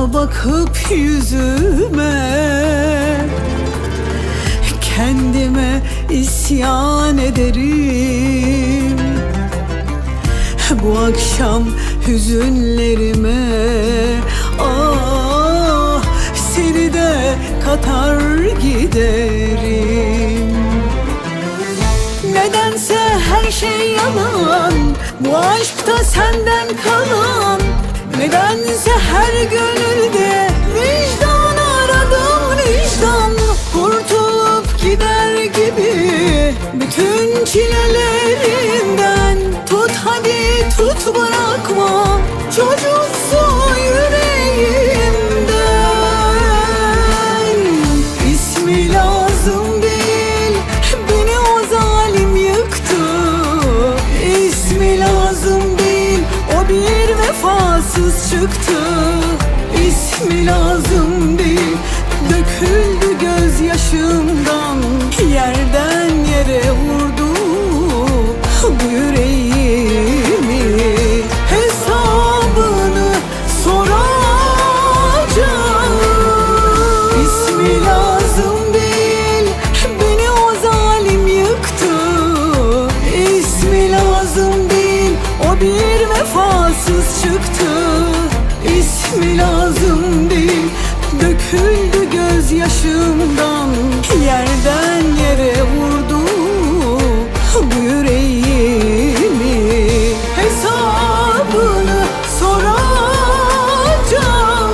bakıp yüzüme, kendime isyan ederim. Bu akşam hüzünlerime seni de katar giderim. Nedense her şey yalan, bu aşkta senden kalan. Nedense her gönülde vicdan aradım, vicdan. Kurtulup gider gibi bütün çilelerinden. Tut hadi tut, bırakma çocuksu yüreğimden. İsmi lazım değil, beni o zalim yıktı. İsmi lazım değil, o bir vefasız çıktı. İsmi lazım değil, döküldü gözyaşımdan. Yerden yere vurdu bu yüreğimi. Hesabını soracağım. İsmi lazım değil, beni o zalim yıktı. İsmi lazım değil, o bir vefasız çıktı. İsmi lazım değil, döküldü gözyaşımdan. Yerden yere vurdu bu yüreğimi. Hesabını soracağım.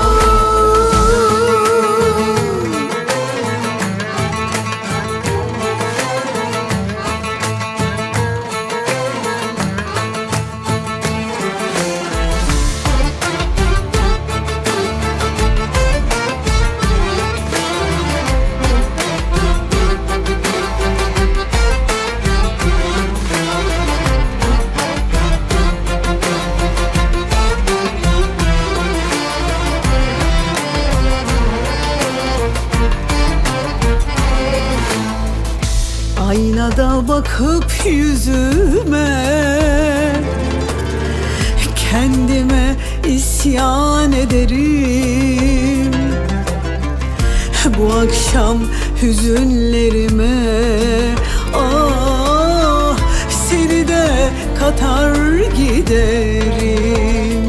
Aynada bakıp yüzüme, kendime isyan ederim. Bu akşam hüzünlerime seni de katar giderim.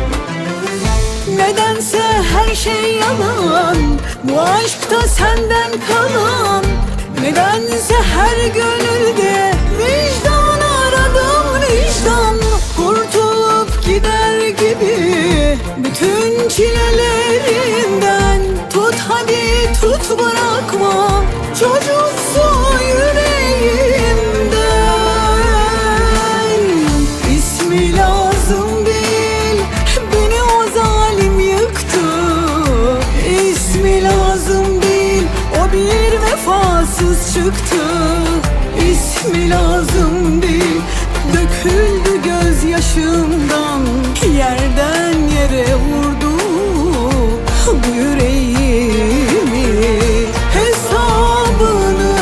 Nedense her şey yalan, bu aşkta senden kalan. Nedense her gönülde vicdan aradım, vicdan. Kurtulup gider gibi bütün çilelerinden. Tut hadi tut, bırakma çocuksu yüreğimden. İsmi lazım değil, beni o zalim yıktı. İsmi lazım değil, o bir vefasız çıktı. İsmi lazım değil, döküldü gözyaşımdan. Yerden yere vurdu bu yüreğimi. Hesabını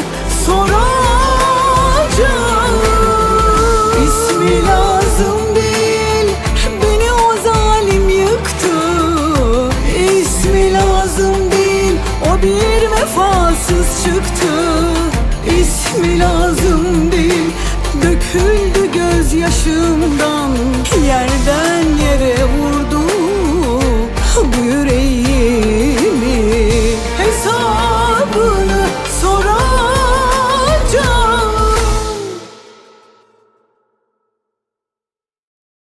soracağım. İsmi lazım değil, beni o zalim yıktı. İsmi lazım değil, o bir vefasız çıktı. İsmi lazım değil, döküldü gözyaşımdan.